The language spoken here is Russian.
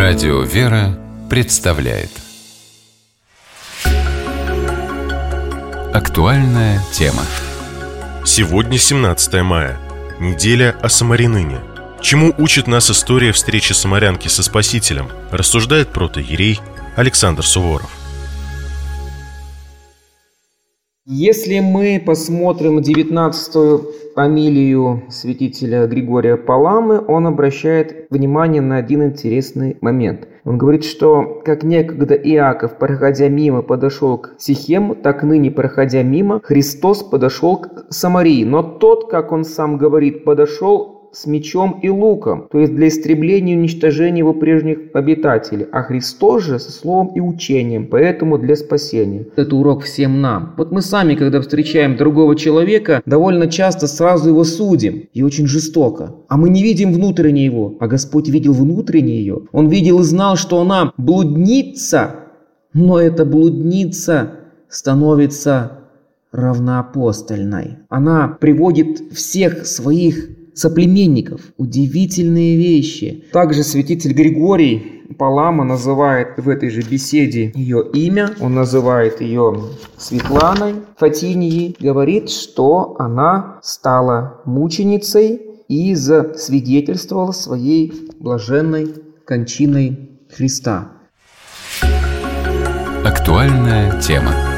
Радио «Вера» представляет актуальная тема. Сегодня 17 мая, неделя о самарянине. Чему учит нас история встречи самарянки со Спасителем, рассуждает протоиерей Александр Суворов. Если мы посмотрим 19-ю фамилию святителя Григория Паламы, он обращает внимание на один интересный момент. Он говорит, что как некогда Иаков, проходя мимо, подошел к Сихему, так ныне, проходя мимо, Христос подошел к Самарии. Но тот, как он сам говорит, подошел с мечом и луком, то есть для истребления и уничтожения его прежних обитателей, а Христос же со словом и учением, поэтому для спасения. Это урок всем нам. Вот мы сами, когда встречаем другого человека, довольно часто сразу его судим, и очень жестоко. А мы не видим внутренне его, а Господь видел внутренне ее. Он видел и знал, что она блудница, но эта блудница становится равноапостольной. Она приводит всех своих соплеменников. Удивительные вещи. Также святитель Григорий Палама называет в этой же беседе ее имя. Он называет ее Светланой Фатинией. Говорит, что она стала мученицей и засвидетельствовала своей блаженной кончиной Христа. Актуальная тема.